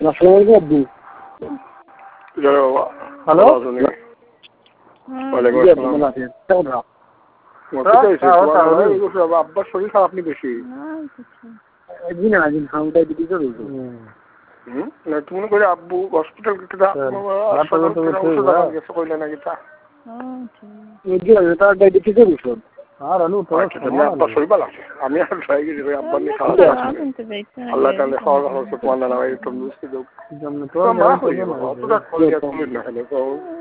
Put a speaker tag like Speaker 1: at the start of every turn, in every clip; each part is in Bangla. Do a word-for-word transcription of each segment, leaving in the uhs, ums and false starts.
Speaker 1: আসসালামু আলাইকুম হ্যালো ওয়ালাইকুম আসসালাম আব্বার শরীর খারাপ নি বেশি একদিন না দিন হাউটাই দিতে রইল হুম না তুমি করে আব্বু হসপিটাল গেছে কইলে নাকি তা এই যে তার ডায়াবেটিস এর ওষুধ আর আলু তো আব্বার শরীর ভালো আছে আমি আর ট্রাই করি আব্বার নি খাওয়া আল্লাহ তাআলা খাওয়া দাওয়া করতে পারলে না ভাই একটু বুঝতে দাও যেমন তো মা হই অতটা কলিয়া তুমি না হলে তো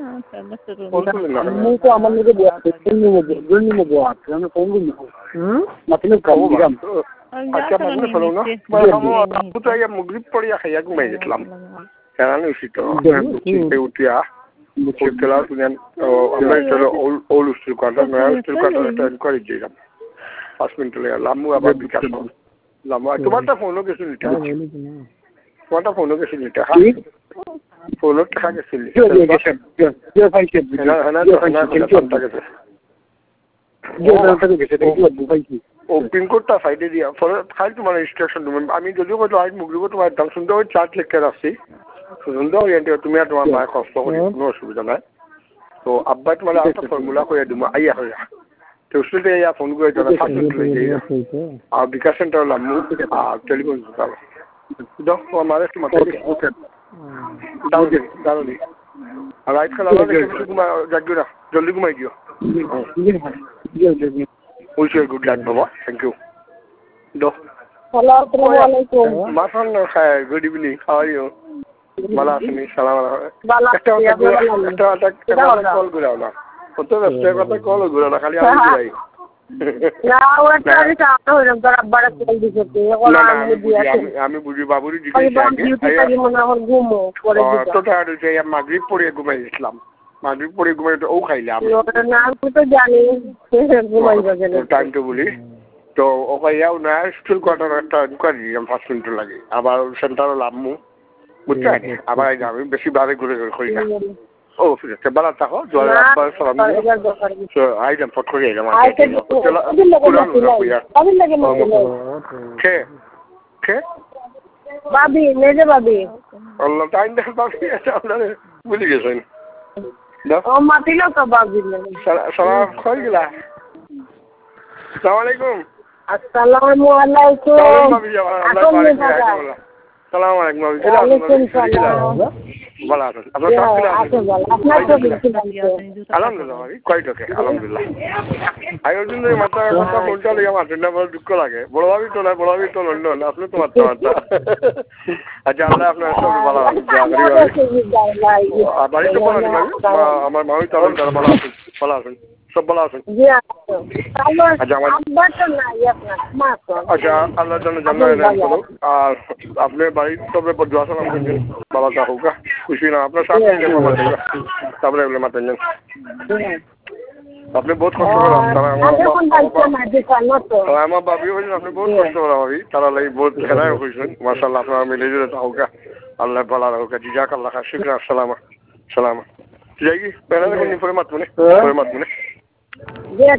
Speaker 1: আমি তো আমার নিজে জন্য জন্য মজা আছে আমি কোন দিন হুম मतलब কম দিলাম আচ্ছা মানে ফলো না আব্বু তো আগে মাগরিব পড়িয়া খাইয়া ঘুমাই গেছিলাম কেন উঠি তো উঠে উঠিয়া মুখেলা তুমি আমরা চলো ওল উস্তুল কাটা নয়া উস্তুল কাটা একটা এনকোয়ারি দিলাম পাঁচ মিনিট লেগে লামু আবার বিকাশ লামু তোমারটা ফোনও গেছে নিতে তোমারটা ফোনও গেছে নিতে হ্যাঁ ফোনও টাকা গেছে ও পিনকোডটা সাইডে দিয়া খাই তোমার ইনস্ট্রাকশন আমি যদিও কত আজ মুগরিব তোমার দাম শুনতে ওই চার্ট লিখতে রাখছি সুন্দর তুমি আর তোমার মায়ের কষ্ট করি কোনো অসুবিধা নাই তো আব্বা তোমার একটা ফর্মুলা করে দিব আইয়া হইয়া তো উস্তুলতে ইয়া ফোন করে জানা ফার্স্ট আর বিকাশ সেন্টার হলাম আর টেলিফোন দাও তোমার মায়ের একটু মাথা ওকে দাও দাও নি আর রাইট খেলা ঘুমা জাগিও না জলদি ঘুমাই দিও উইশ গুড লাক বাবা থ্যাংক ইউ দো আসসালামু আলাইকুম মাসান খায় good evening how are you ভালো আছেন সালাম একটা একটা একটা কল ঘুরাও না কত ব্যস্ত কথা কল ঘুরাও না খালি আমি ঘুরাই না ওটা আমি চাহতে হইলাম তোর আব্বারে কল দিতে এখন আমি দিয়াছি আমি বুঝি বাবুরি জিজ্ঞাসা আগে আগে মনে আমার ঘুমো পরে দিতে তো তার যে মাগরিব পড়ে ঘুমাই গেছিলাম মাগরিব পড়ে ঘুমাই তো ও খাইলাম না আমি তো জানি ঘুমাই গেল টাইম তো বলি তো ওকে ইয়াও না স্কুল কোয়ার্টার একটা ইনকোয়ারি পাঁচ মিনিট লাগে আবার সেন্টারে লামু বুঝছেন আবার আমি বেশি বারে ঘুরে ঘুরে করি না ও ঠিক আছে ভালো থাকো জয় আব্বার সালাম আইলাম ফট করে আইলাম কে কে বাবি মেজে বাবি আল্লাহ টাইম দেখে বাবি আপনার ভুলে গেছেন ও মাতিল তো বাবি সালাম কই গেলা আসসালামু আলাইকুম আসসালামু আলাইকুম সালাম আলাইকুম ভালো আছেন আলহামদুলিল্লাহ কয়টা আলহামদুলিল্লাহ আয়োজন মাথা কথা ফোনটা লেগে মাঠের না বড় দুঃখ লাগে বড় ভাবি তো না বড় ভাবি তো লন্ডন না আপনি তো মারতে মারতা আচ্ছা আল্লাহ আপনার সব ভালো বাড়িতে বলেন আমার মামি তো ভালো আছেন ভালো আছেন সব ভালো আছেন আচ্ছা আল্লাহর জন্য জান্নাত করুক আর আপনার বাড়ির সবে দোয়া সালাম করবেন ভালো থাকুক খুশি না আপনার সাথে তারপরে এগুলো মাতেন যান আপনি বহুত কষ্ট করেন আমার ভাবি হয়েছেন আপনি বহুত কষ্ট করা ভাবি তারা লাগি বহুত খেলায় হয়েছেন মাসাল্লাহ আপনারা মিলে জুড়ে থাকুক আল্লাহ ভালো রাখুক জিজাক আল্লাহ শুক্র আসসালাম সালাম যাই কি পেলা দেখুন পরে মাতবো পরে মাতবো